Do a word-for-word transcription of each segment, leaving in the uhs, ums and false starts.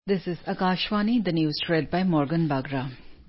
This is Akashvani, the news read by Morgan Bagra.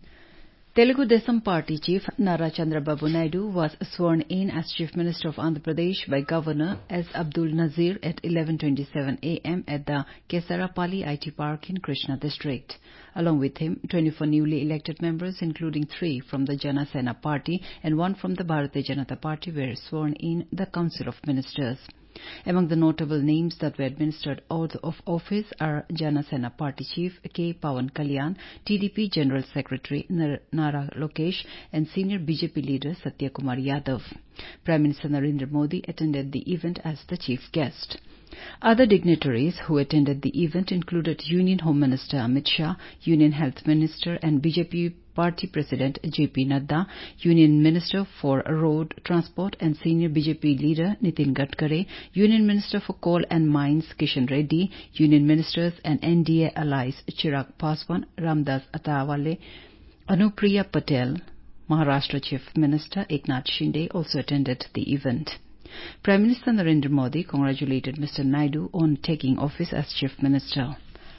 Telugu Desam Party Chief Nara Chandrababu Naidu was sworn in as Chief Minister of Andhra Pradesh by Governor S. Abdul Nazir at eleven twenty-seven a m at the Kesarapalli I T Park in Krishna district. Along with him, twenty-four newly elected members, including three from the Jana Sena Party and one from the Bharatiya Janata Party, were sworn in the Council of Ministers. Among the notable names that were administered oath of office are Jana Sena Party Chief K. Pawan Kalyan, T D P General Secretary Nara Lokesh, and senior B J P leader Satya Kumar Yadav. Prime Minister Narendra Modi attended the event as the chief guest. Other dignitaries who attended the event included Union Home Minister Amit Shah, Union Health Minister and B J P Party President J P Nadda, Union Minister for Road Transport and Senior B J P Leader Nitin Gadkari, Union Minister for Coal and Mines Kishan Reddy, Union Ministers and N D A allies Chirag Paswan, Ramdas Atawale, Anupriya Patel, Maharashtra Chief Minister Eknath Shinde also attended the event. Prime Minister Narendra Modi congratulated Mister Naidu on taking office as Chief Minister.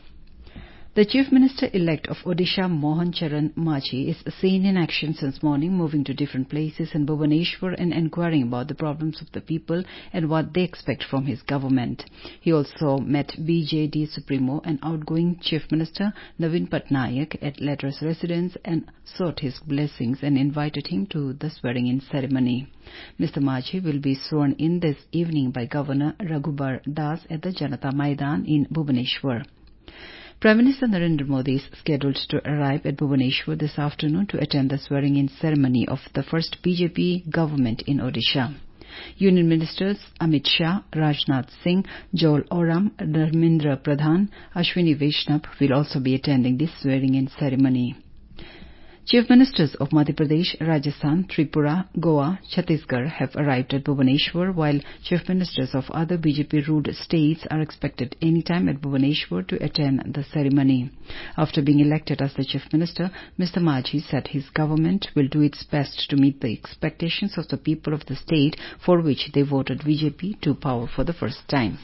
The Chief Minister-elect of Odisha, Mohan Charan Machi, is seen in action since morning, moving to different places in Bhubaneswar and inquiring about the problems of the people and what they expect from his government. He also met B J D Supremo and outgoing Chief Minister Navin Patnaik at latter's residence and sought his blessings and invited him to the swearing-in ceremony. Mister Machi will be sworn in this evening by Governor Raghubar Das at the Janata Maidan in Bhubaneswar. Prime Minister Narendra Modi is scheduled to arrive at Bhubaneswar this afternoon to attend the swearing-in ceremony of the first B J P government in Odisha. Union Ministers Amit Shah, Rajnath Singh, Joel Oram, Dharmendra Pradhan, Ashwini Vaishnav will also be attending this swearing-in ceremony. Chief Ministers of Madhya Pradesh, Rajasthan, Tripura, Goa, Chhattisgarh have arrived at Bhubaneswar, while Chief Ministers of other B J P-ruled states are expected anytime at Bhubaneswar to attend the ceremony. After being elected as the Chief Minister, Mister Machi said his government will do its best to meet the expectations of the people of the state for which they voted B J P to power for the first time.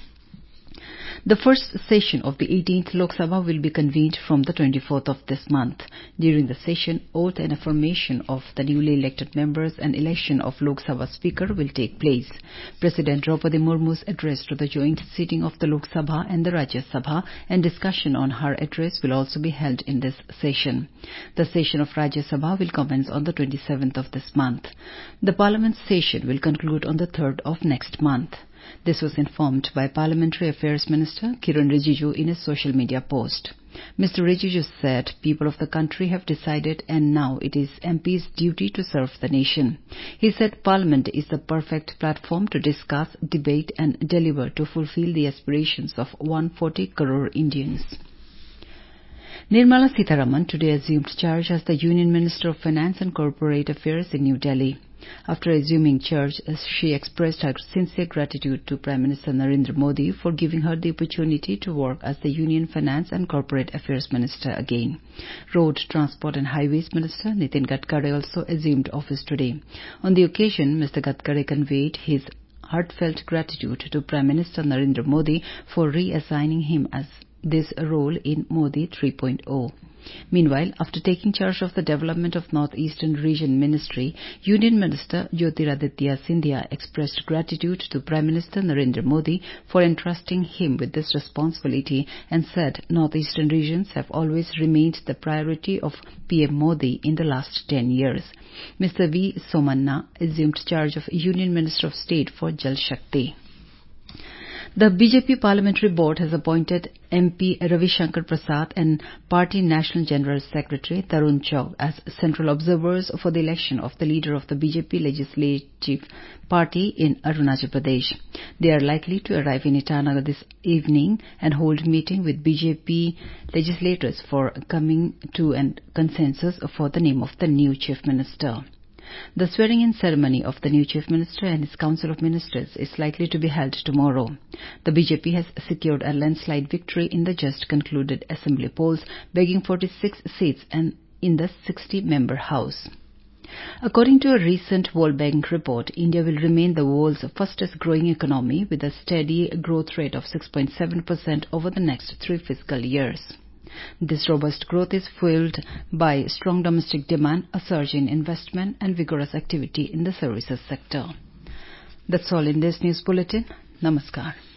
The first session of the eighteenth Lok Sabha will be convened from the twenty-fourth of this month. During the session, oath and affirmation of the newly elected members and election of Lok Sabha Speaker will take place. President Draupadi Murmu's address to the joint sitting of the Lok Sabha and the Rajya Sabha and discussion on her address will also be held in this session. The session of Rajya Sabha will commence on the twenty-seventh of this month. The Parliament session will conclude on the third of next month. This was informed by Parliamentary Affairs Minister Kiran Rijiju in a social media post. Mister Rijiju said people of the country have decided and now it is M P's duty to serve the nation. He said Parliament is the perfect platform to discuss, debate and deliver to fulfill the aspirations of one hundred forty crore Indians. Nirmala Sitharaman today assumed charge as the Union Minister of Finance and Corporate Affairs in New Delhi. After assuming charge, she expressed her sincere gratitude to Prime Minister Narendra Modi for giving her the opportunity to work as the Union Finance and Corporate Affairs Minister again. Road, Transport and Highways Minister Nitin Gadkari also assumed office today. On the occasion, Mister Gadkari conveyed his heartfelt gratitude to Prime Minister Narendra Modi for reassigning him as this role in Modi three point oh. Meanwhile, after taking charge of the development of North Eastern Region Ministry, Union Minister Jyotiraditya Scindia expressed gratitude to Prime Minister Narendra Modi for entrusting him with this responsibility and said North Eastern regions have always remained the priority of P M Modi in the last ten years. Mister V. Somanna assumed charge of Union Minister of State for Jal Shakti. The B J P Parliamentary Board has appointed M P Ravi Shankar Prasad and Party National General Secretary Tarun Chugh as central observers for the election of the leader of the B J P Legislative Party in Arunachal Pradesh. They are likely to arrive in Itanagar this evening and hold meeting with B J P legislators for coming to a consensus for the name of the new Chief Minister. The swearing-in ceremony of the new Chief Minister and his Council of Ministers is likely to be held tomorrow. The B J P has secured a landslide victory in the just concluded assembly polls, bagging forty-six seats and in the sixty-member House. According to a recent World Bank report, India will remain the world's fastest-growing economy with a steady growth rate of six point seven percent over the next three fiscal years. This robust growth is fueled by strong domestic demand, a surge in investment, and vigorous activity in the services sector. That's all in this news bulletin. Namaskar.